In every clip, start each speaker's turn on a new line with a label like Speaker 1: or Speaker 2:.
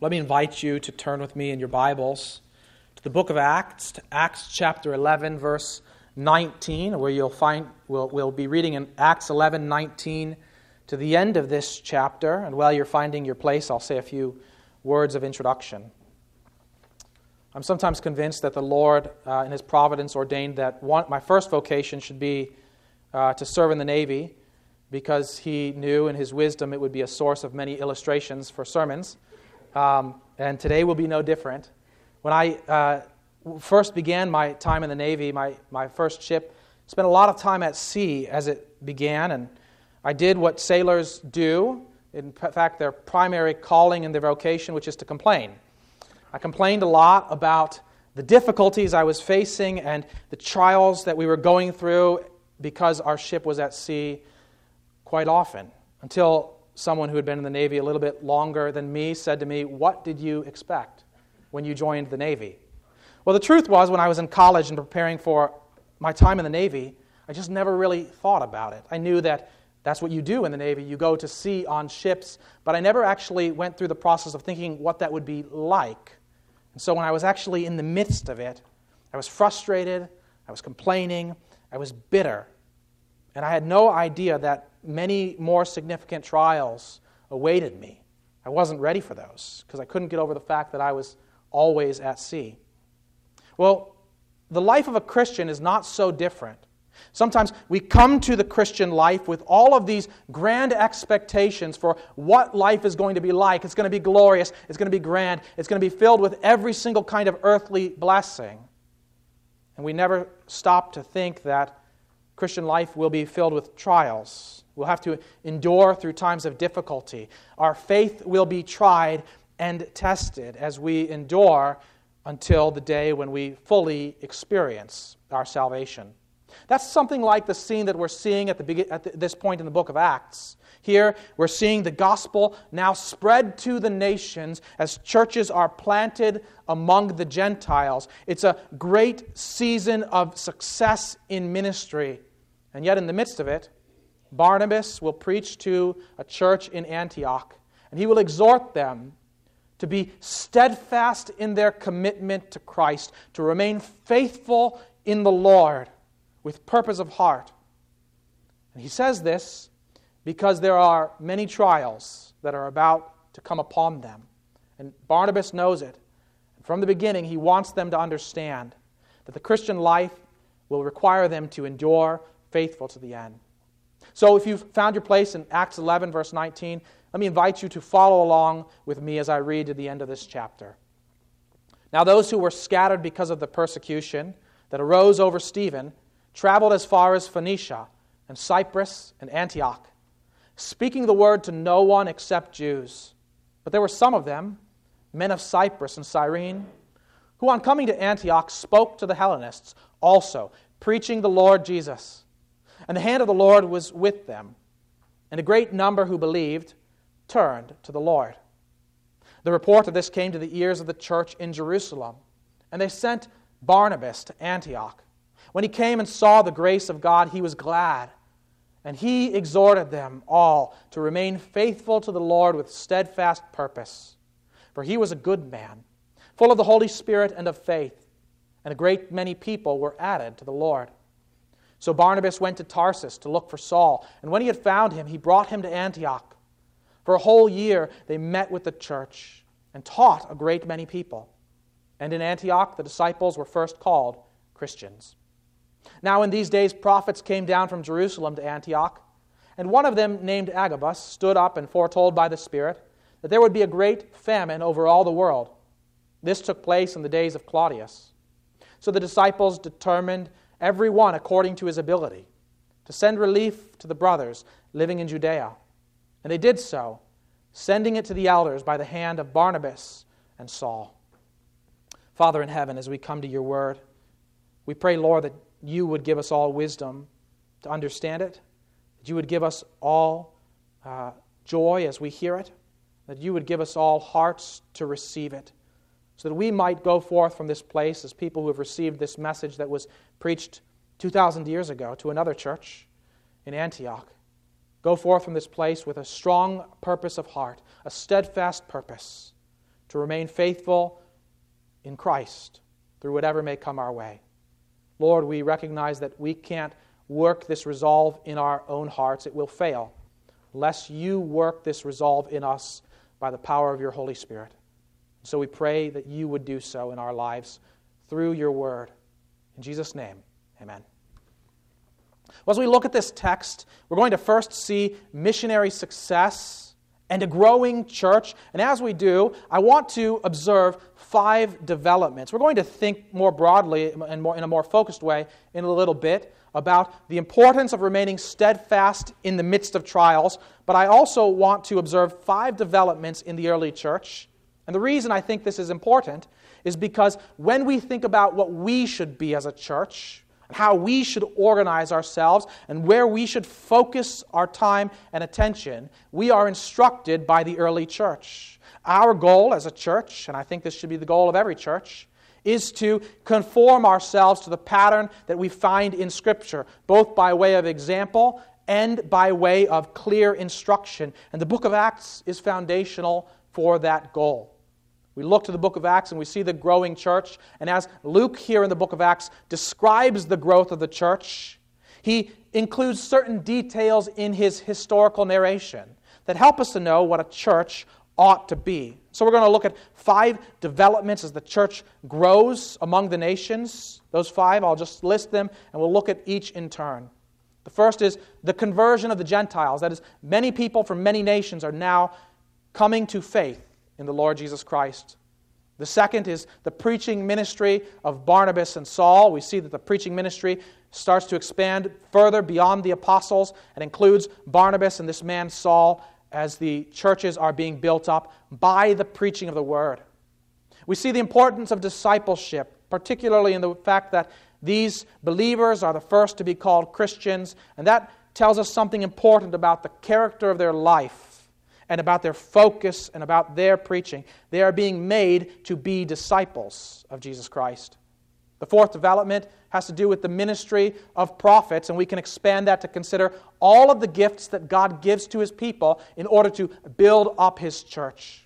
Speaker 1: Let me invite you to turn with me in your Bibles to the book of Acts, to Acts chapter 11, verse 19, where we'll be reading in Acts 11:19 to the end of this chapter. And while you're finding your place, I'll say a few words of introduction. I'm sometimes convinced that the Lord, in His providence, ordained that my first vocation should be to serve in the Navy, because He knew in His wisdom it would be a source of many illustrations for sermons. And today will be no different. When I first began my time in the Navy, my first ship, spent a lot of time at sea as it began, and I did what sailors do, in fact their primary calling and their vocation, which is to complain. I complained a lot about the difficulties I was facing and the trials that we were going through because our ship was at sea quite often, until someone who had been in the Navy a little bit longer than me said to me, "What did you expect when you joined the Navy?" Well, the truth was, when I was in college and preparing for my time in the Navy, I just never really thought about it. I knew that that's what you do in the Navy. You go to sea on ships, but I never actually went through the process of thinking what that would be like. And so when I was actually in the midst of it, I was frustrated, I was complaining, I was bitter. And I had no idea that many more significant trials awaited me. I wasn't ready for those because I couldn't get over the fact that I was always at sea. Well, the life of a Christian is not so different. Sometimes we come to the Christian life with all of these grand expectations for what life is going to be like. It's going to be glorious. It's going to be grand. It's going to be filled with every single kind of earthly blessing. And we never stop to think that Christian life will be filled with trials. We'll have to endure through times of difficulty. Our faith will be tried and tested as we endure until the day when we fully experience our salvation. That's something like the scene that we're seeing at this point in the book of Acts. Here, we're seeing the gospel now spread to the nations as churches are planted among the Gentiles. It's a great season of success in ministry. And yet in the midst of it, Barnabas will preach to a church in Antioch, and he will exhort them to be steadfast in their commitment to Christ, to remain faithful in the Lord with purpose of heart. And he says this because there are many trials that are about to come upon them. And Barnabas knows it. And from the beginning, he wants them to understand that the Christian life will require them to endure faithful to the end. So if you've found your place in Acts 11, verse 19, let me invite you to follow along with me as I read to the end of this chapter. Now those who were scattered because of the persecution that arose over Stephen traveled as far as Phoenicia and Cyprus and Antioch, speaking the word to no one except Jews. But there were some of them, men of Cyprus and Cyrene, who on coming to Antioch spoke to the Hellenists also, preaching the Lord Jesus. And the hand of the Lord was with them, and a great number who believed turned to the Lord. The report of this came to the ears of the church in Jerusalem, and they sent Barnabas to Antioch. When he came and saw the grace of God, he was glad, and he exhorted them all to remain faithful to the Lord with steadfast purpose. For he was a good man, full of the Holy Spirit and of faith, and a great many people were added to the Lord. So Barnabas went to Tarsus to look for Saul, and when he had found him, he brought him to Antioch. For a whole year they met with the church and taught a great many people. And in Antioch the disciples were first called Christians. Now in these days prophets came down from Jerusalem to Antioch, and one of them, named Agabus, stood up and foretold by the Spirit that there would be a great famine over all the world. This took place in the days of Claudius. So the disciples determined, every one according to his ability, to send relief to the brothers living in Judea. And they did so, sending it to the elders by the hand of Barnabas and Saul. Father in heaven, as we come to your word, we pray, Lord, that you would give us all wisdom to understand it, that you would give us all joy as we hear it, that you would give us all hearts to receive it, so that we might go forth from this place as people who have received this message that was preached 2,000 years ago to another church in Antioch. Go forth from this place with a strong purpose of heart, a steadfast purpose, to remain faithful in Christ through whatever may come our way. Lord, we recognize that we can't work this resolve in our own hearts. It will fail unless you work this resolve in us by the power of your Holy Spirit. So we pray that you would do so in our lives through your word. In Jesus' name, amen. Well, as we look at this text, we're going to first see missionary success and a growing church. And as we do, I want to observe 5 developments. We're going to think more broadly and in a more focused way in a little bit about the importance of remaining steadfast in the midst of trials. But I also want to observe 5 developments in the early church. And the reason I think this is important is because when we think about what we should be as a church, and how we should organize ourselves, and where we should focus our time and attention, we are instructed by the early church. Our goal as a church, and I think this should be the goal of every church, is to conform ourselves to the pattern that we find in Scripture, both by way of example and by way of clear instruction. And the book of Acts is foundational for that goal. We look to the book of Acts and we see the growing church. And as Luke here in the book of Acts describes the growth of the church, he includes certain details in his historical narration that help us to know what a church ought to be. So we're going to look at 5 developments as the church grows among the nations. Those 5, I'll just list them, and we'll look at each in turn. The first is the conversion of the Gentiles. That is, many people from many nations are now coming to faith in the Lord Jesus Christ. The second is the preaching ministry of Barnabas and Saul. We see that the preaching ministry starts to expand further beyond the apostles and includes Barnabas and this man Saul as the churches are being built up by the preaching of the word. We see the importance of discipleship, particularly in the fact that these believers are the first to be called Christians, and that tells us something important about the character of their life and about their focus and about their preaching. They are being made to be disciples of Jesus Christ. The fourth development has to do with the ministry of prophets, and we can expand that to consider all of the gifts that God gives to His people in order to build up His church.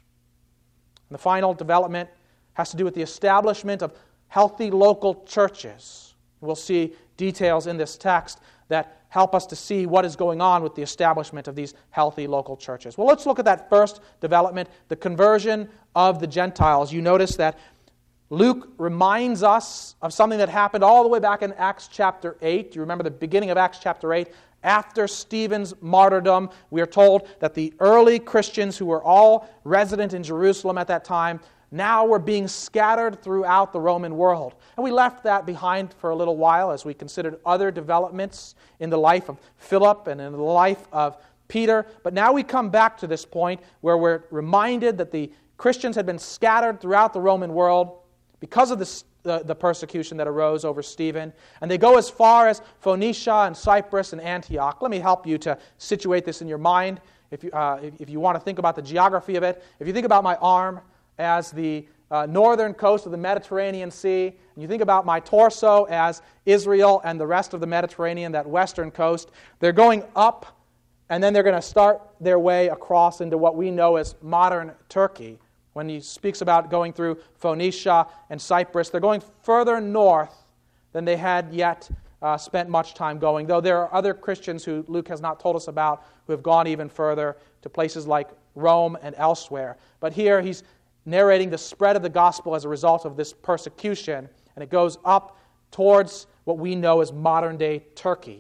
Speaker 1: And the final development has to do with the establishment of healthy local churches. We'll see details in this text that help us to see what is going on with the establishment of these healthy local churches. Well, let's look at that first development, the conversion of the Gentiles. You notice that Luke reminds us of something that happened all the way back in Acts chapter 8. You remember the beginning of Acts chapter 8? After Stephen's martyrdom, we are told that the early Christians who were all resident in Jerusalem at that time now were being scattered throughout the Roman world. And we left that behind for a little while as we considered other developments in the life of Philip and in the life of Peter. But now we come back to this point where we're reminded that the Christians had been scattered throughout the Roman world because of the persecution that arose over Stephen. And they go as far as Phoenicia and Cyprus and Antioch. Let me help you to situate this in your mind if you want to think about the geography of it. If you think about my arm as the northern coast of the Mediterranean Sea, and you think about my torso as Israel and the rest of the Mediterranean, that western coast, they're going up, and then they're going to start their way across into what we know as modern Turkey. When he speaks about going through Phoenicia and Cyprus, they're going further north than they had yet spent much time going, though there are other Christians who Luke has not told us about who have gone even further to places like Rome and elsewhere. But here he's narrating the spread of the gospel as a result of this persecution, and it goes up towards what we know as modern-day Turkey.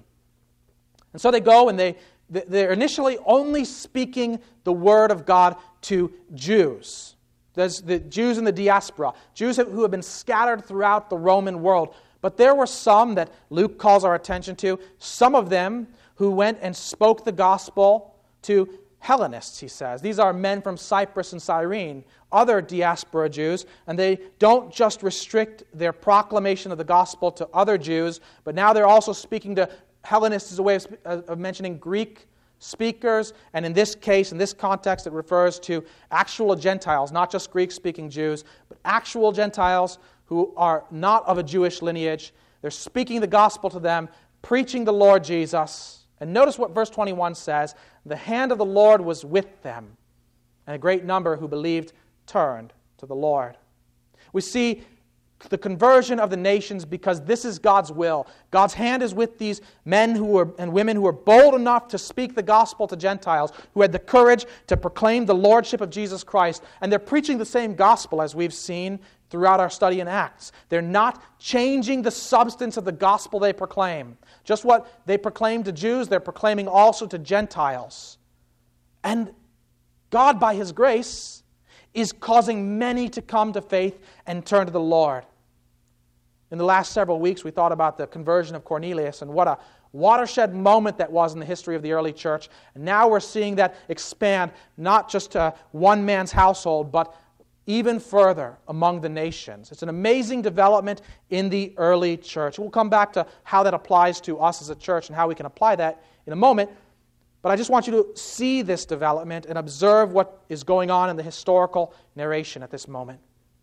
Speaker 1: And so they go, and they're initially only speaking the word of God to Jews. There's the Jews in the diaspora, Jews who have been scattered throughout the Roman world. But there were some that Luke calls our attention to, some of them who went and spoke the gospel to Hellenists, he says. These are men from Cyprus and Cyrene, other diaspora Jews, and they don't just restrict their proclamation of the gospel to other Jews, but now they're also speaking to Hellenists as a way of mentioning Greek speakers, and in this case, in this context, it refers to actual Gentiles, not just Greek-speaking Jews, but actual Gentiles who are not of a Jewish lineage. They're speaking the gospel to them, preaching the Lord Jesus. And notice what verse 21 says, "The hand of the Lord was with them, and a great number who believed turned to the Lord. We see the conversion of the nations because this is God's will. God's hand is with these men and women who are bold enough to speak the gospel to Gentiles, who had the courage to proclaim the lordship of Jesus Christ. And they're preaching the same gospel as we've seen throughout our study in Acts. They're not changing the substance of the gospel they proclaim. Just what they proclaim to Jews, they're proclaiming also to Gentiles. And God, by His grace, is causing many to come to faith and turn to the Lord. In the last several weeks, we thought about the conversion of Cornelius and what a watershed moment that was in the history of the early church. And now we're seeing that expand not just to one man's household, but even further among the nations. It's an amazing development in the early church. We'll come back to how that applies to us as a church and how we can apply that in a moment. But I just want you to see this development and observe what is going on in the historical narration at this moment.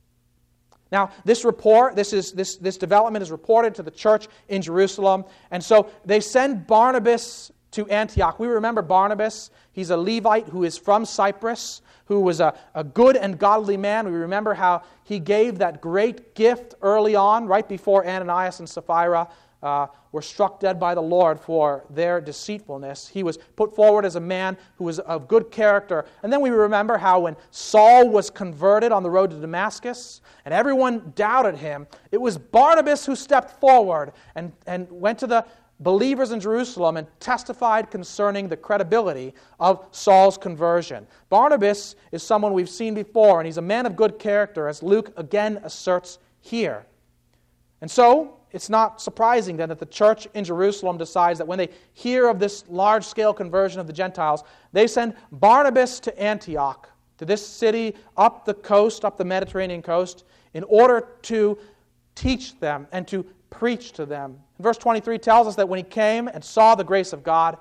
Speaker 1: Now, this development is reported to the church in Jerusalem, and so they send Barnabas to Antioch. We remember Barnabas. He's a Levite who is from Cyprus, who was a good and godly man. We remember how he gave that great gift early on, right before Ananias and Sapphira were struck dead by the Lord for their deceitfulness. He was put forward as a man who was of good character. And then we remember how when Saul was converted on the road to Damascus, and everyone doubted him, it was Barnabas who stepped forward and went to the believers in Jerusalem and testified concerning the credibility of Saul's conversion. Barnabas is someone we've seen before, and he's a man of good character, as Luke again asserts here. And so, it's not surprising then that the church in Jerusalem decides that when they hear of this large-scale conversion of the Gentiles, they send Barnabas to Antioch, to this city up the coast, up the Mediterranean coast, in order to teach them and to preach to them. Verse 23 tells us that when he came and saw the grace of God,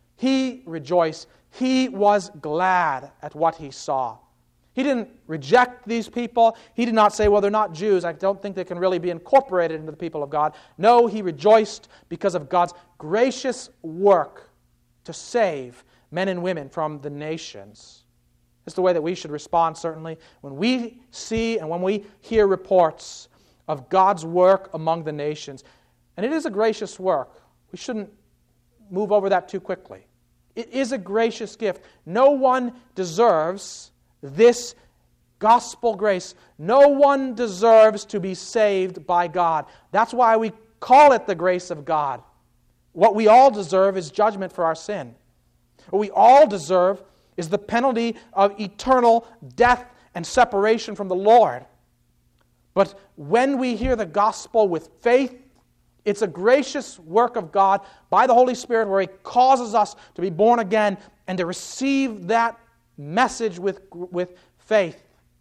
Speaker 1: he rejoiced. He was glad at what he saw. He didn't reject these people. He did not say, well, they're not Jews. I don't think they can really be incorporated into the people of God. No, he rejoiced because of God's gracious work to save men and women from the nations. It's the way that we should respond, certainly, when we see and when we hear reports of God's work among the nations. And it is a gracious work. We shouldn't move over that too quickly. It is a gracious gift. No one deserves this gospel grace. No one deserves to be saved by God. That's why we call it the grace of God. What we all deserve is judgment for our sin. What we all deserve is the penalty of eternal death and separation from the Lord. But when we hear the gospel with faith, it's a gracious work of God by the Holy Spirit where He causes us to be born again and to receive that message with faith.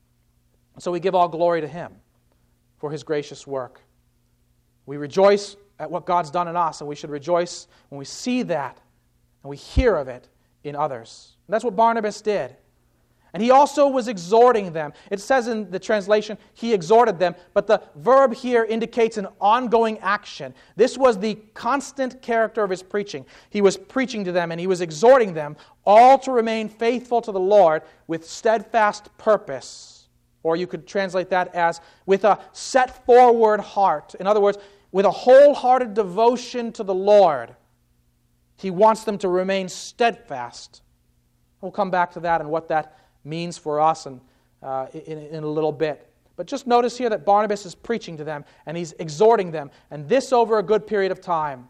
Speaker 1: So we give all glory to Him for His gracious work. We rejoice at what God's done in us, and we should rejoice when we see that and we hear of it in others. And that's what Barnabas did. And he also was exhorting them. It says in the translation, he exhorted them, but the verb here indicates an ongoing action. This was the constant character of his preaching. He was preaching to them and he was exhorting them all to remain faithful to the Lord with steadfast purpose. Or you could translate that as with a set forward heart. In other words, with a wholehearted devotion to the Lord. He wants them to remain steadfast. We'll come back to that and what that means for us in a little bit. But just notice here that Barnabas is preaching to them and he's exhorting them, and this over a good period of time.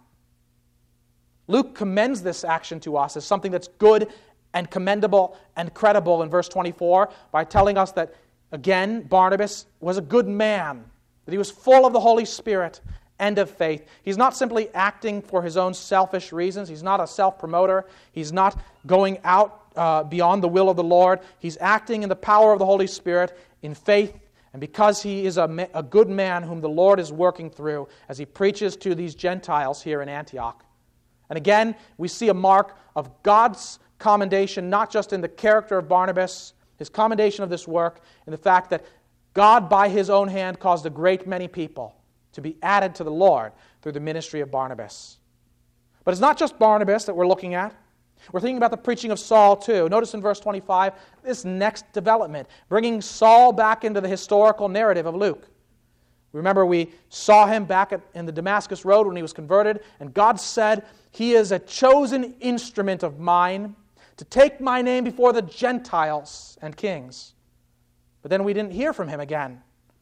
Speaker 1: Luke commends this action to us as something that's good and commendable and credible in verse 24 by telling us that, again, Barnabas was a good man, that he was full of the Holy Spirit and of faith. He's not simply acting for his own selfish reasons. He's not a self-promoter. He's not going out beyond the will of the Lord. He's acting in the power of the Holy Spirit in faith, and because he is a good man whom the Lord is working through as he preaches to these Gentiles here in Antioch. And again, we see a mark of God's commendation, not just in the character of Barnabas, his commendation of this work, in the fact that God, by His own hand, caused a great many people to be added to the Lord through the ministry of Barnabas. But it's not just Barnabas that we're looking at. We're thinking about the preaching of Saul too. Notice in verse 25, this next development, bringing Saul back into the historical narrative of Luke. Remember, we saw him back in the Damascus Road when he was converted, and God said, "He is a chosen instrument of mine to take my name before the Gentiles and kings." But then we didn't hear from him again.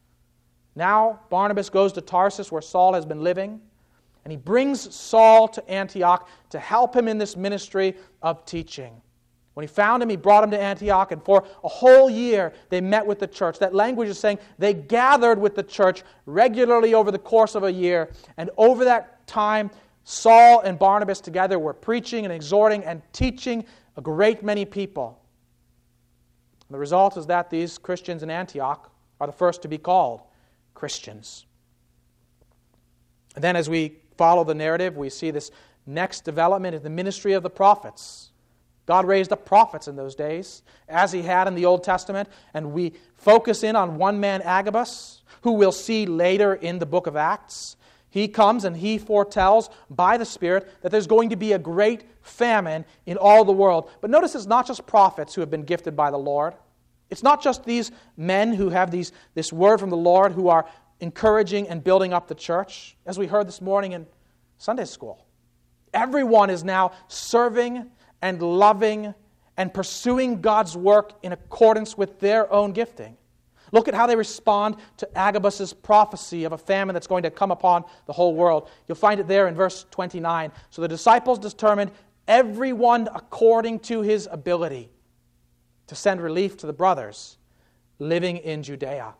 Speaker 1: Now Barnabas goes to Tarsus, where Saul has been living, and he brings Saul to Antioch to help him in this ministry of teaching. When he found him, he brought him to Antioch, and for a whole year they met with the church. That language is saying they gathered with the church regularly over the course of a year. And over that time, Saul and Barnabas together were preaching and exhorting and teaching a great many people. And the result is that these Christians in Antioch are the first to be called Christians. And then as we follow the narrative, we see this next development in the ministry of the prophets. God raised up prophets in those days, as He had in the Old Testament, and we focus in on one man, Agabus, who we'll see later in the book of Acts. He comes and he foretells by the Spirit that there's going to be a great famine in all the world. But notice it's not just prophets who have been gifted by the Lord. It's not just these men who have this word from the Lord who are encouraging and building up the church, as we heard this morning in Sunday school. Everyone is now serving and loving and pursuing God's work in accordance with their own gifting. Look at how they respond to Agabus' prophecy of a famine that's going to come upon the whole world. You'll find it there in verse 29. So the disciples determined everyone according to his ability to send relief to the brothers living in Judea.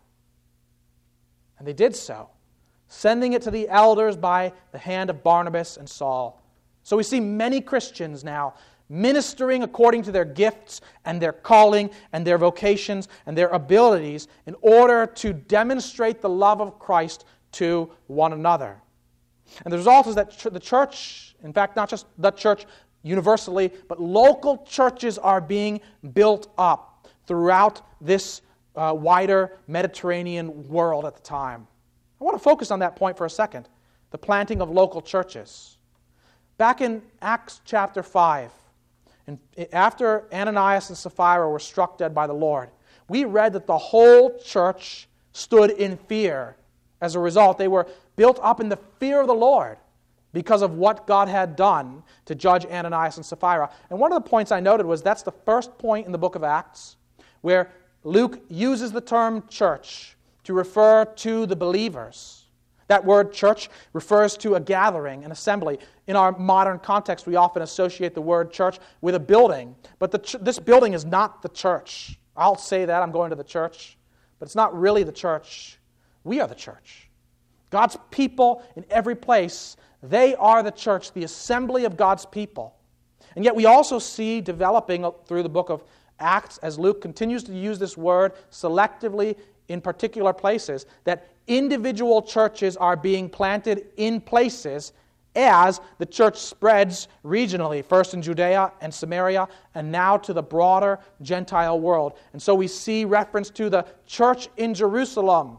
Speaker 1: And they did so, sending it to the elders by the hand of Barnabas and Saul. So we see many Christians now ministering according to their gifts and their calling and their vocations and their abilities in order to demonstrate the love of Christ to one another. And the result is that the church, in fact, not just the church universally, but local churches are being built up throughout this wider Mediterranean world at the time. I want to focus on that point for a second, the planting of local churches. Back in Acts chapter 5, and after Ananias and Sapphira were struck dead by the Lord, we read that the whole church stood in fear. As a result, they were built up in the fear of the Lord because of what God had done to judge Ananias and Sapphira. And one of the points I noted was that's the first point in the book of Acts where Luke uses the term church to refer to the believers. That word church refers to a gathering, an assembly. In our modern context, we often associate the word church with a building. But this building is not the church. I'll say that, I'm going to the church. But it's not really the church. We are the church. God's people in every place, they are the church, the assembly of God's people. And yet we also see developing through the book of Acts, as Luke continues to use this word selectively in particular places, that individual churches are being planted in places as the church spreads regionally, first in Judea and Samaria, and now to the broader Gentile world. And so we see reference to the church in Jerusalem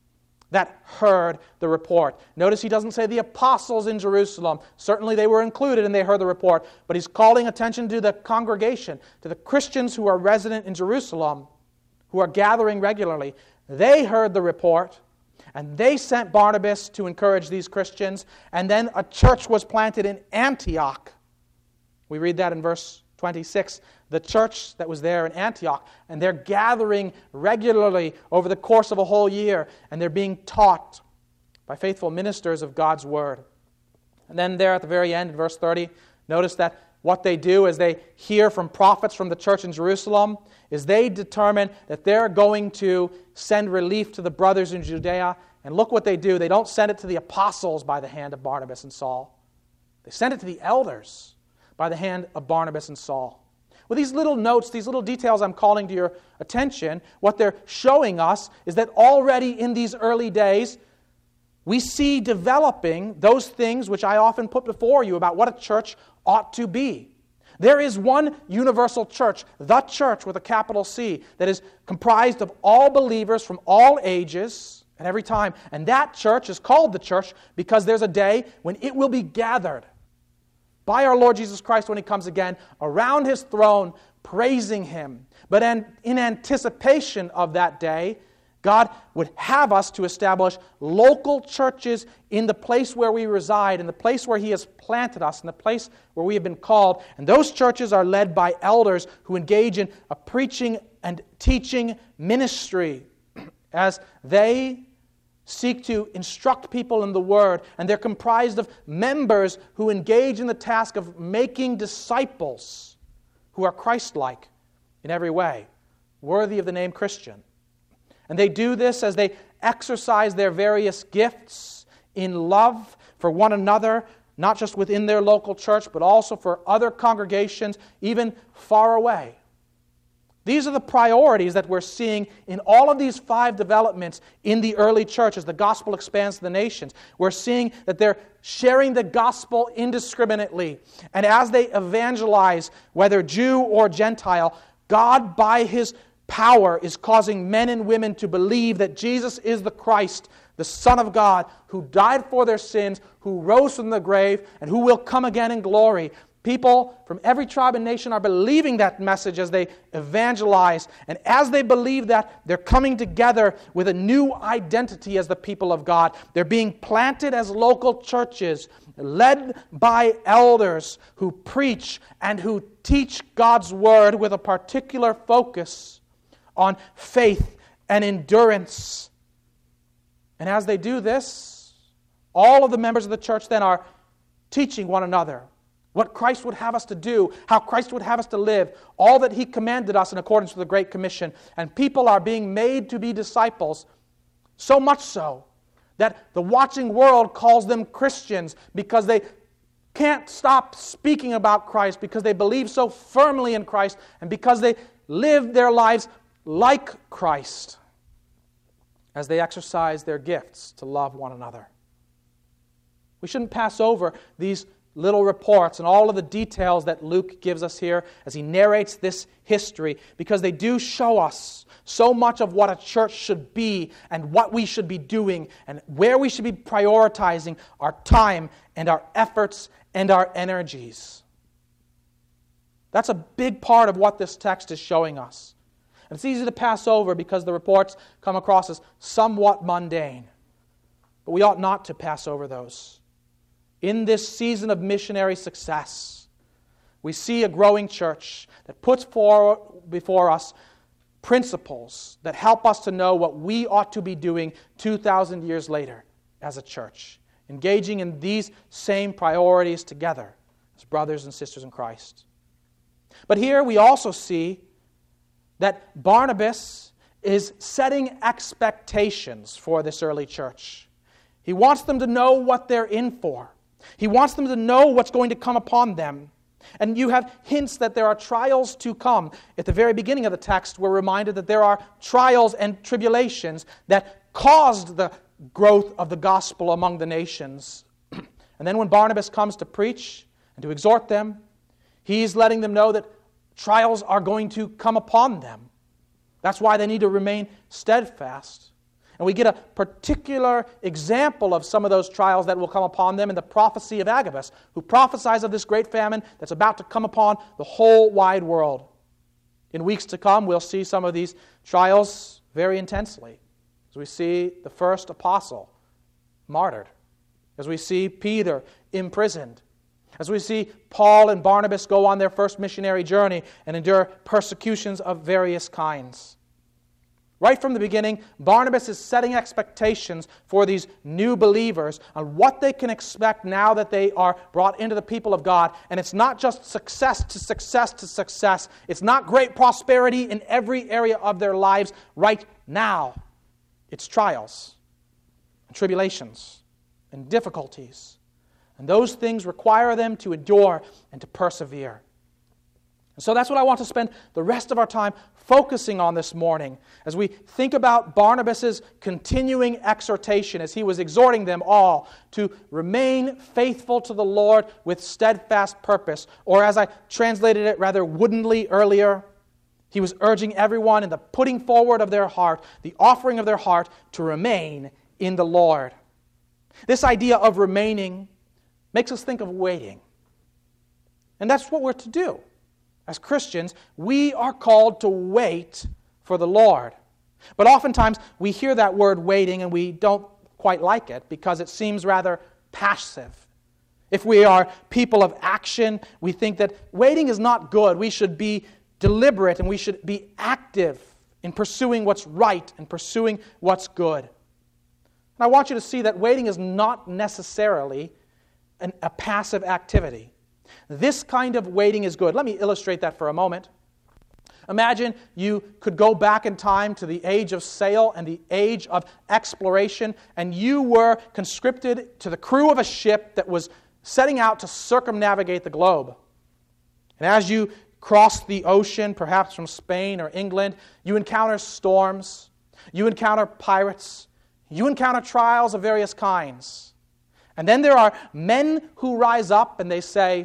Speaker 1: that heard the report. Notice he doesn't say the apostles in Jerusalem. Certainly they were included and they heard the report, but he's calling attention to the congregation, to the Christians who are resident in Jerusalem, who are gathering regularly. They heard the report, and they sent Barnabas to encourage these Christians, and then a church was planted in Antioch. We read that in verse 26, the church that was there in Antioch, and they're gathering regularly over the course of a whole year, and they're being taught by faithful ministers of God's Word. And then there at the very end, in verse 30, notice that what they do as they hear from prophets from the church in Jerusalem is they determine that they're going to send relief to the brothers in Judea. And look what they do. They don't send it to the apostles by the hand of Barnabas and Saul. They send it to the elders by the hand of Barnabas and Saul. With these little notes, these little details I'm calling to your attention, what they're showing us is that already in these early days, we see developing those things which I often put before you about what a church ought to be. There is one universal church, the church with a capital C, that is comprised of all believers from all ages at every time. And that church is called the church because there's a day when it will be gathered by our Lord Jesus Christ when He comes again, around His throne, praising Him. But in anticipation of that day, God would have us to establish local churches in the place where we reside, in the place where He has planted us, in the place where we have been called. And those churches are led by elders who engage in a preaching and teaching ministry as they seek to instruct people in the Word. And they're comprised of members who engage in the task of making disciples who are Christ-like in every way, worthy of the name Christian. And they do this as they exercise their various gifts in love for one another, not just within their local church, but also for other congregations, even far away. These are the priorities that we're seeing in all of these 5 developments in the early church as the gospel expands to the nations. We're seeing that they're sharing the gospel indiscriminately. And as they evangelize, whether Jew or Gentile, God, by His power, is causing men and women to believe that Jesus is the Christ, the Son of God, who died for their sins, who rose from the grave, and who will come again in glory. People from every tribe and nation are believing that message as they evangelize. And as they believe that, they're coming together with a new identity as the people of God. They're being planted as local churches, led by elders who preach and who teach God's Word with a particular focus on faith and endurance. And as they do this, all of the members of the church then are teaching one another what Christ would have us to do, how Christ would have us to live, all that He commanded us in accordance with the Great Commission. And people are being made to be disciples, so much so that the watching world calls them Christians because they can't stop speaking about Christ, because they believe so firmly in Christ, and because they live their lives like Christ as they exercise their gifts to love one another. We shouldn't pass over these little reports and all of the details that Luke gives us here as he narrates this history, because they do show us so much of what a church should be and what we should be doing and where we should be prioritizing our time and our efforts and our energies. That's a big part of what this text is showing us. And it's easy to pass over because the reports come across as somewhat mundane. But we ought not to pass over those. In this season of missionary success, we see a growing church that puts before us principles that help us to know what we ought to be doing 2,000 years later as a church, engaging in these same priorities together as brothers and sisters in Christ. But here we also see that Barnabas is setting expectations for this early church. He wants them to know what they're in for. He wants them to know what's going to come upon them. And you have hints that there are trials to come. At the very beginning of the text, we're reminded that there are trials and tribulations that caused the growth of the gospel among the nations. And then when Barnabas comes to preach and to exhort them, he's letting them know that trials are going to come upon them. That's why they need to remain steadfast. And we get a particular example of some of those trials that will come upon them in the prophecy of Agabus, who prophesies of this great famine that's about to come upon the whole wide world. In weeks to come, we'll see some of these trials very intensely. As we see the first apostle martyred, as we see Peter imprisoned, as we see Paul and Barnabas go on their first missionary journey and endure persecutions of various kinds. Right from the beginning, Barnabas is setting expectations for these new believers on what they can expect now that they are brought into the people of God. And it's not just success to success to success. It's not great prosperity in every area of their lives right now. It's trials and tribulations and difficulties. And those things require them to endure and to persevere. And so that's what I want to spend the rest of our time focusing on this morning as we think about Barnabas' continuing exhortation as he was exhorting them all to remain faithful to the Lord with steadfast purpose. Or as I translated it rather woodenly earlier, he was urging everyone in the putting forward of their heart, the offering of their heart, to remain in the Lord. This idea of remaining makes us think of waiting. And that's what we're to do. As Christians, we are called to wait for the Lord. But oftentimes, we hear that word waiting and we don't quite like it because it seems rather passive. If we are people of action, we think that waiting is not good. We should be deliberate and we should be active in pursuing what's right and pursuing what's good. And I want you to see that waiting is not necessarily a passive activity. This kind of waiting is good. Let me illustrate that for a moment. Imagine you could go back in time to the age of sail and the age of exploration, and you were conscripted to the crew of a ship that was setting out to circumnavigate the globe. And as you cross the ocean, perhaps from Spain or England, you encounter storms, you encounter pirates, you encounter trials of various kinds. And then there are men who rise up and they say,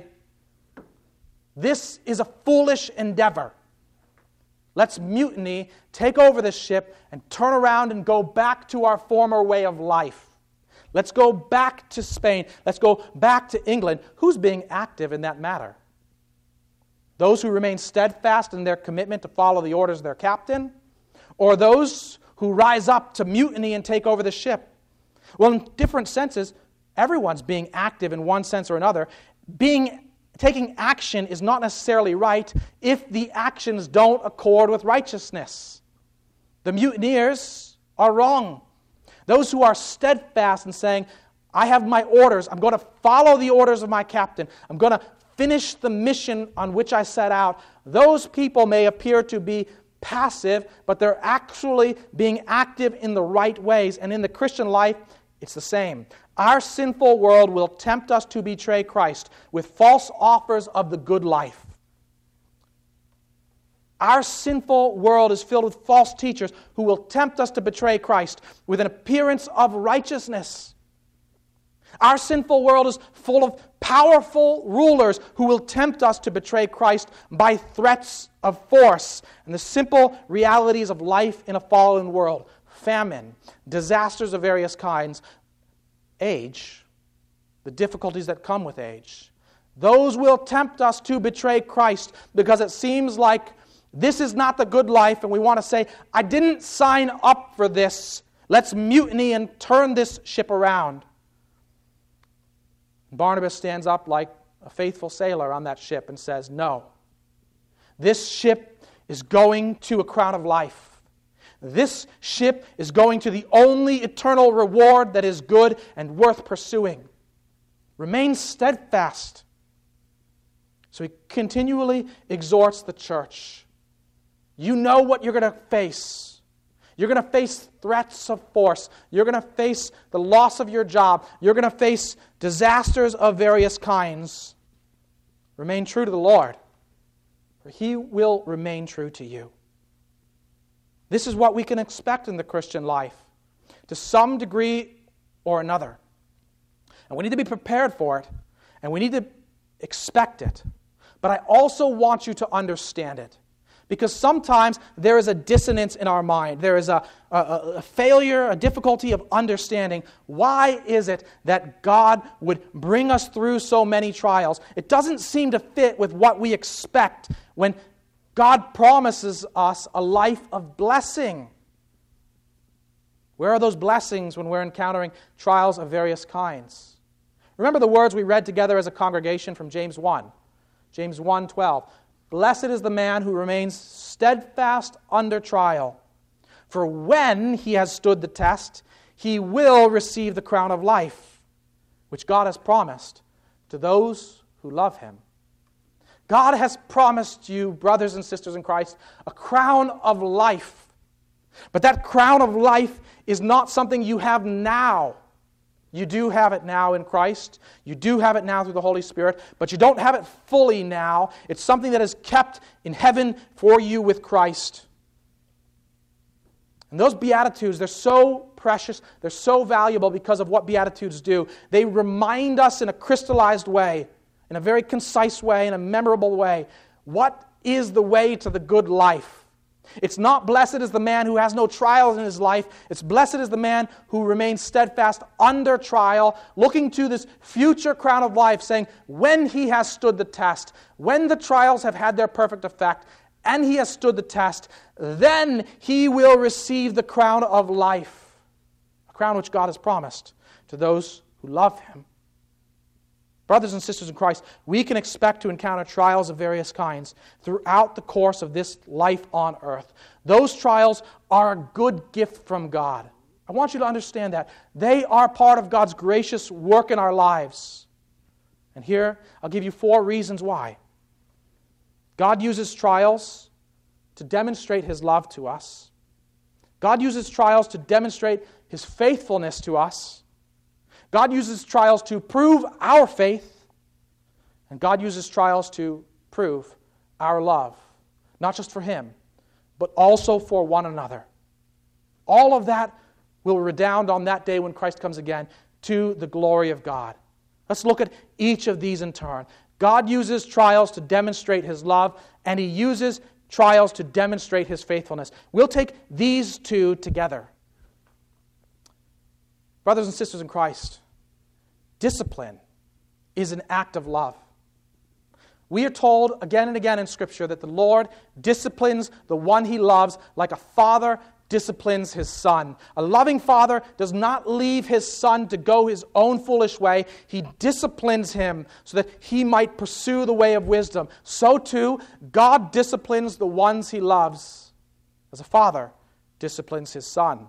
Speaker 1: "This is a foolish endeavor. Let's mutiny, take over this ship, and turn around and go back to our former way of life. Let's go back to Spain. Let's go back to England." Who's being active in that matter? Those who remain steadfast in their commitment to follow the orders of their captain? Or those who rise up to mutiny and take over the ship? Well, in different senses, everyone's being active in one sense or another. Taking action is not necessarily right if the actions don't accord with righteousness. The mutineers are wrong. Those who are steadfast in saying, "I have my orders, I'm going to follow the orders of my captain, I'm going to finish the mission on which I set out," those people may appear to be passive, but they're actually being active in the right ways. And in the Christian life, it's the same. Our sinful world will tempt us to betray Christ with false offers of the good life. Our sinful world is filled with false teachers who will tempt us to betray Christ with an appearance of righteousness. Our sinful world is full of powerful rulers who will tempt us to betray Christ by threats of force and the simple realities of life in a fallen world. Famine, disasters of various kinds, age, the difficulties that come with age. Those will tempt us to betray Christ because it seems like this is not the good life, and we want to say, "I didn't sign up for this. Let's mutiny and turn this ship around." Barnabas stands up like a faithful sailor on that ship and says, "No, this ship is going to a crown of life. This ship is going to the only eternal reward that is good and worth pursuing. Remain steadfast." So he continually exhorts the church. You know what you're going to face. You're going to face threats of force. You're going to face the loss of your job. You're going to face disasters of various kinds. Remain true to the Lord, for He will remain true to you. This is what we can expect in the Christian life, to some degree or another. And we need to be prepared for it, and we need to expect it. But I also want you to understand it. Because sometimes there is a dissonance in our mind. There is a failure, a difficulty of understanding. Why is it that God would bring us through so many trials? It doesn't seem to fit with what we expect when God promises us a life of blessing. Where are those blessings when we're encountering trials of various kinds? Remember the words we read together as a congregation from James 1. James 1:12. "Blessed is the man who remains steadfast under trial. For when he has stood the test, he will receive the crown of life, which God has promised to those who love Him." God has promised you, brothers and sisters in Christ, a crown of life. But that crown of life is not something you have now. You do have it now in Christ. You do have it now through the Holy Spirit, but you don't have it fully now. It's something that is kept in heaven for you with Christ. And those Beatitudes, they're so precious, they're so valuable because of what Beatitudes do. They remind us in a crystallized way, in a very concise way, in a memorable way, what is the way to the good life. It's not blessed is the man who has no trials in his life. It's blessed is the man who remains steadfast under trial, looking to this future crown of life, saying, when he has stood the test, when the trials have had their perfect effect, and he has stood the test, then he will receive the crown of life, a crown which God has promised to those who love him. Brothers and sisters in Christ, we can expect to encounter trials of various kinds throughout the course of this life on earth. Those trials are a good gift from God. I want you to understand that. They are part of God's gracious work in our lives. And here, I'll give you 4 reasons why. God uses trials to demonstrate his love to us. God uses trials to demonstrate his faithfulness to us. God uses trials to prove our faith, and God uses trials to prove our love, not just for him, but also for one another. All of that will redound on that day when Christ comes again to the glory of God. Let's look at each of these in turn. God uses trials to demonstrate his love, and he uses trials to demonstrate his faithfulness. We'll take these 2 together. Brothers and sisters in Christ, discipline is an act of love. We are told again and again in Scripture that the Lord disciplines the one he loves like a father disciplines his son. A loving father does not leave his son to go his own foolish way. He disciplines him so that he might pursue the way of wisdom. So too, God disciplines the ones he loves as a father disciplines his son.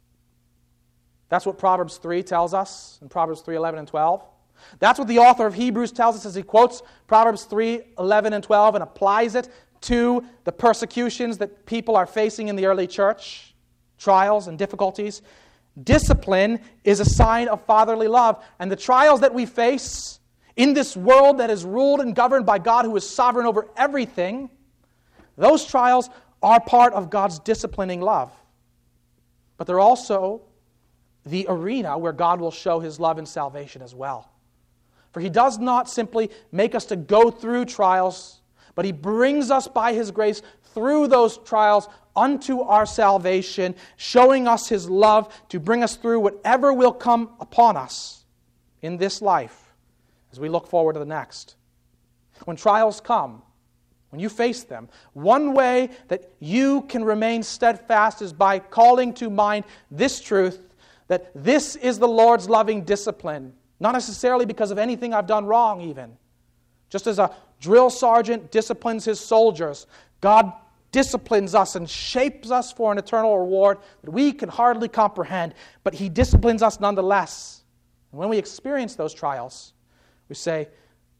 Speaker 1: That's what Proverbs 3 tells us in Proverbs 3:11 and 12. That's what the author of Hebrews tells us as he quotes Proverbs 3:11 and 12 and applies it to the persecutions that people are facing in the early church, trials and difficulties. Discipline is a sign of fatherly love. And the trials that we face in this world that is ruled and governed by God who is sovereign over everything, those trials are part of God's disciplining love. But they're also the arena where God will show his love and salvation as well. For he does not simply make us to go through trials, but he brings us by his grace through those trials unto our salvation, showing us his love to bring us through whatever will come upon us in this life as we look forward to the next. When trials come, when you face them, one way that you can remain steadfast is by calling to mind this truth, that this is the Lord's loving discipline, not necessarily because of anything I've done wrong even. Just as a drill sergeant disciplines his soldiers, God disciplines us and shapes us for an eternal reward that we can hardly comprehend, but he disciplines us nonetheless. And when we experience those trials, we say,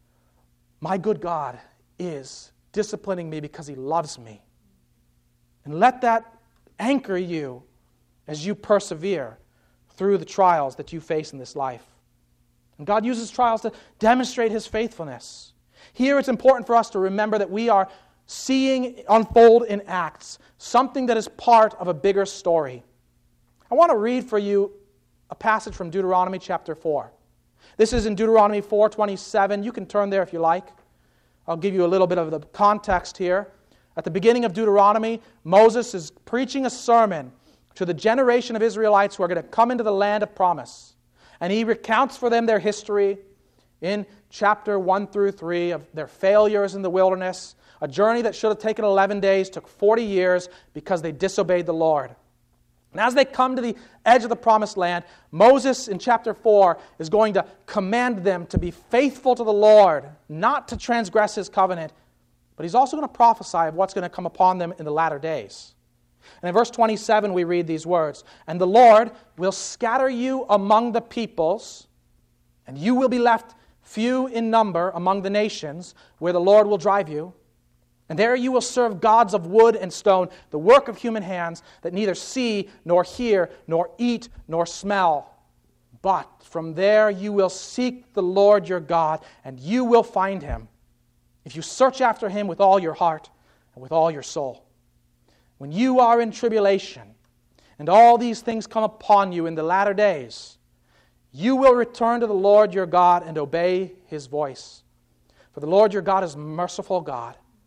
Speaker 1: my good God is disciplining me because he loves me. And let that anchor you as you persevere through the trials that you face in this life. And God uses trials to demonstrate his faithfulness. Here it's important for us to remember that we are seeing unfold in Acts something that is part of a bigger story. I want to read for you a passage from Deuteronomy chapter 4. This is in Deuteronomy 4:27. You can turn there if you like. I'll give you a little bit of the context here. At the beginning of Deuteronomy, Moses is preaching a sermon to the generation of Israelites who are going to come into the land of promise. And he recounts for them their history in chapter 1 through 3 of their failures in the wilderness. A journey that should have taken 11 days took 40 years because they disobeyed the Lord. And as they come to the edge of the promised land, Moses in chapter 4 is going to command them to be faithful to the Lord, not to transgress his covenant, but he's also going to prophesy of what's going to come upon them in the latter days. And in verse 27 we read these words, "And the Lord will scatter you among the peoples, and you will be left few in number among the nations where the Lord will drive you. And there you will serve gods of wood and stone, the work of human hands, that neither see, nor hear, nor eat, nor smell. But from there you will seek the Lord your God, and you will find him, if you search after him with all your heart and with all your soul. When you are in tribulation, and all these things come upon you in the latter days, you will return to the Lord your God and obey his voice. For the Lord your God is merciful God.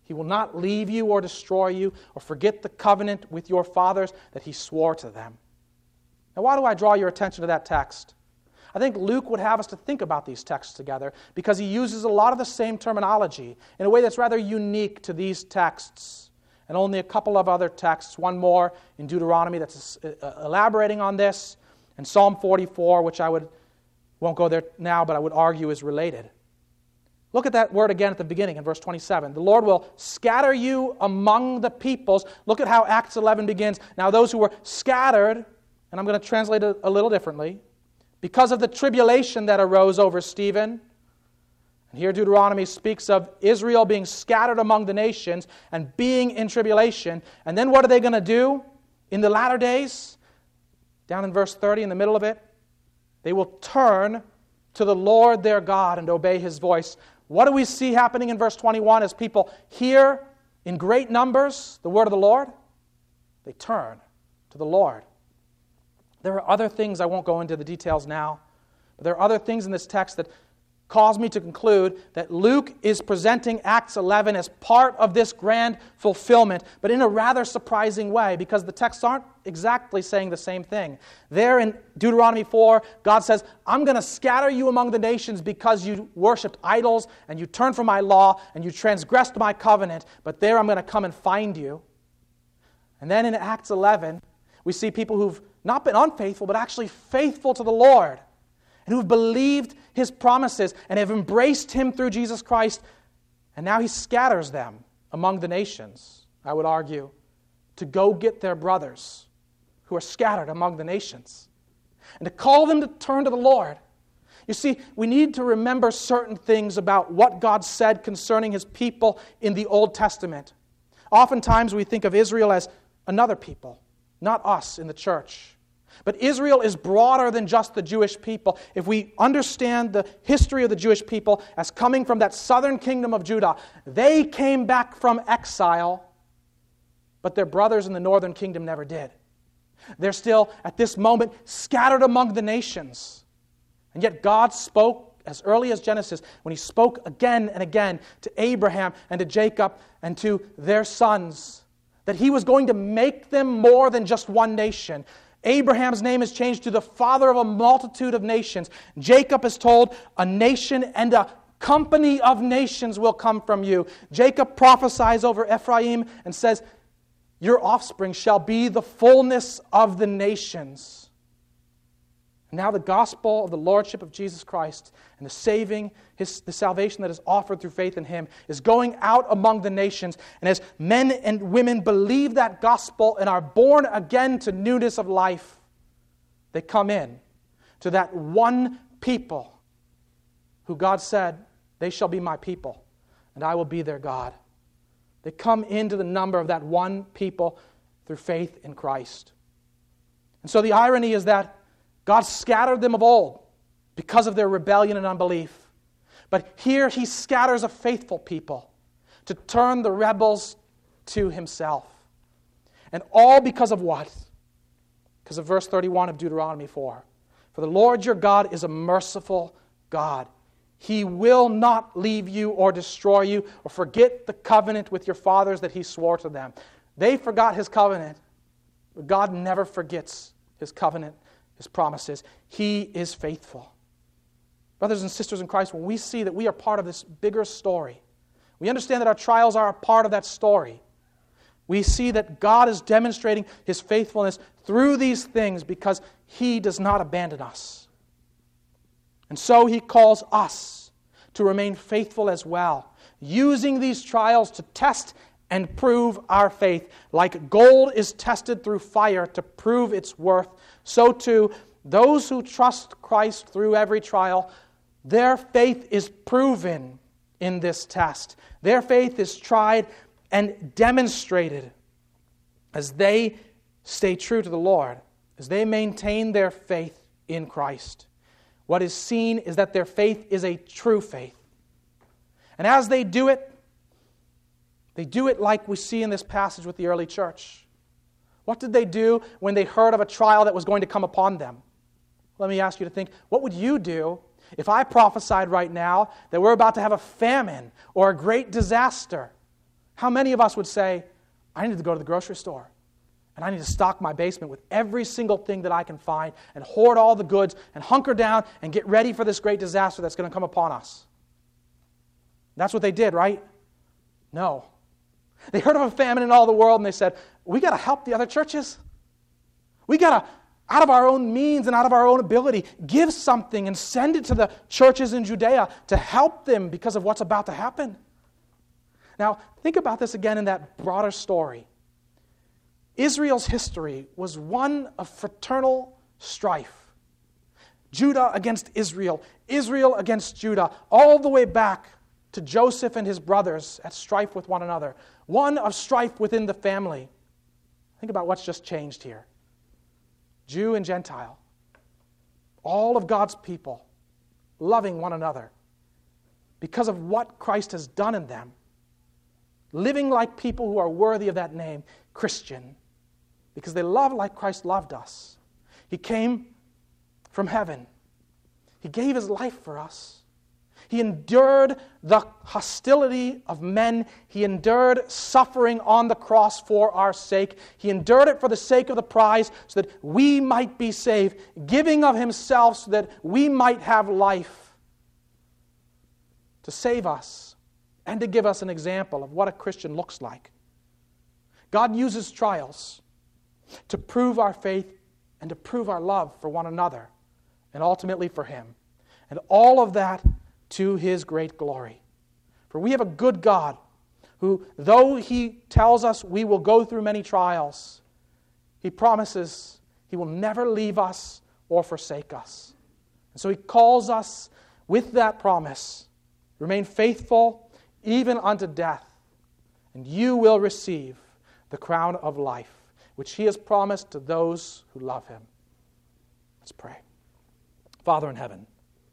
Speaker 1: He will not leave you or destroy you or forget the covenant with your fathers that He swore to them. Now, why do I draw your attention to that text? I think Luke would have us to think about these texts together because he uses a lot of the same terminology in a way that's rather unique to these texts. And only a couple of other texts, one more in Deuteronomy that's elaborating on this, and Psalm 44, which won't go there now, but I would argue is related. Look at that word again at the beginning in verse 27. The Lord will scatter you among the peoples. Look at how Acts 11 begins. Now those who were scattered, and I'm going to translate it a little differently, because of the tribulation that arose over Stephen. And here Deuteronomy speaks of Israel being scattered among the nations and being in tribulation. And then what are they going to do in the latter days? Down in verse 30, in the middle of it, they will turn to the Lord their God and obey His voice. What do we see happening in verse 21 as people hear in great numbers the word of the Lord? They turn to the Lord. There are other things, I won't go into the details now, but there are other things in this text that cause me to conclude that Luke is presenting Acts 11 as part of this grand fulfillment, but in a rather surprising way because the texts aren't exactly saying the same thing. There in Deuteronomy 4, God says, I'm going to scatter you among the nations because you worshipped idols and you turned from my law and you transgressed my covenant, but there I'm going to come and find you. And then in Acts 11, we see people who've not been unfaithful, but actually faithful to the Lord, and who've believed His promises and have embraced Him through Jesus Christ, and now He scatters them among the nations, I would argue, to go get their brothers who are scattered among the nations, and to call them to turn to the Lord. You see, we need to remember certain things about what God said concerning His people in the Old Testament. Oftentimes we think of Israel as another people, not us in the church. But Israel is broader than just the Jewish people. If we understand the history of the Jewish people as coming from that southern kingdom of Judah, they came back from exile, but their brothers in the northern kingdom never did. They're still, at this moment, scattered among the nations. And yet God spoke as early as Genesis, when He spoke again and again to Abraham and to Jacob and to their sons, that He was going to make them more than just one nation. Abraham's name is changed to the father of a multitude of nations. Jacob is told, a nation and a company of nations will come from you. Jacob prophesies over Ephraim and says, your offspring shall be the fullness of the nations. Now the gospel of the Lordship of Jesus Christ and the salvation that is offered through faith in Him is going out among the nations. And as men and women believe that gospel and are born again to newness of life, they come in to that one people who God said, they shall be my people, and I will be their God. They come into the number of that one people through faith in Christ. And so the irony is that God scattered them of old because of their rebellion and unbelief. But here He scatters a faithful people to turn the rebels to Himself. And all because of what? Because of verse 31 of Deuteronomy 4. For the Lord your God is a merciful God. He will not leave you or destroy you or forget the covenant with your fathers that He swore to them. They forgot His covenant, but God never forgets His covenant, His promises. He is faithful. Brothers and sisters in Christ, when we see that we are part of this bigger story, we understand that our trials are a part of that story. We see that God is demonstrating His faithfulness through these things because He does not abandon us. And so He calls us to remain faithful as well, using these trials to test and prove our faith. Like gold is tested through fire to prove its worth, so too, those who trust Christ through every trial, their faith is proven in this test. Their faith is tried and demonstrated as they stay true to the Lord, as they maintain their faith in Christ. What is seen is that their faith is a true faith. And as they do it like we see in this passage with the early church. What did they do when they heard of a trial that was going to come upon them? Let me ask you to think, what would you do if I prophesied right now that we're about to have a famine or a great disaster? How many of us would say, I need to go to the grocery store, and I need to stock my basement with every single thing that I can find and hoard all the goods and hunker down and get ready for this great disaster that's going to come upon us? That's what they did, right? No. They heard of a famine in all the world, and they said, we got to help the other churches. We got to, out of our own means and out of our own ability, give something and send it to the churches in Judea to help them because of what's about to happen. Now, think about this again in that broader story. Israel's history was one of fraternal strife. Judah against Israel, Israel against Judah, all the way back to Joseph and his brothers at strife with one another. One of strife within the family. Think about what's just changed here. Jew and Gentile. All of God's people loving one another because of what Christ has done in them. Living like people who are worthy of that name, Christian, because they love like Christ loved us. He came from heaven. He gave his life for us. He endured the hostility of men. He endured suffering on the cross for our sake. He endured it for the sake of the prize so that we might be saved, giving of himself so that we might have life, to save us and to give us an example of what a Christian looks like. God uses trials to prove our faith and to prove our love for one another and ultimately for him. And all of that to his great glory. For we have a good God who, though he tells us we will go through many trials, he promises he will never leave us or forsake us. And so he calls us with that promise, remain faithful even unto death, and you will receive the crown of life, which he has promised to those who love him. Let's pray. Father in heaven,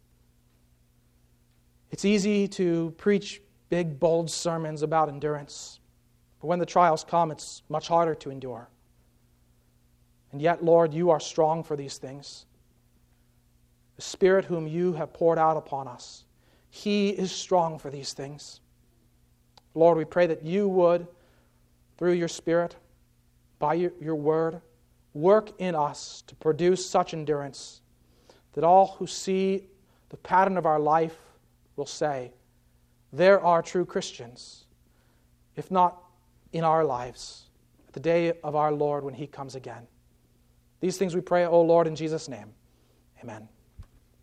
Speaker 1: it's easy to preach big, bold sermons about endurance. But when the trials come, it's much harder to endure. And yet, Lord, you are strong for these things. The Spirit whom you have poured out upon us, he is strong for these things. Lord, we pray that you would, through your Spirit, by your word, work in us to produce such endurance that all who see the pattern of our life will say, there are true Christians, if not in our lives, at the day of our Lord when he comes again. These things we pray, O Lord, in Jesus' name. Amen.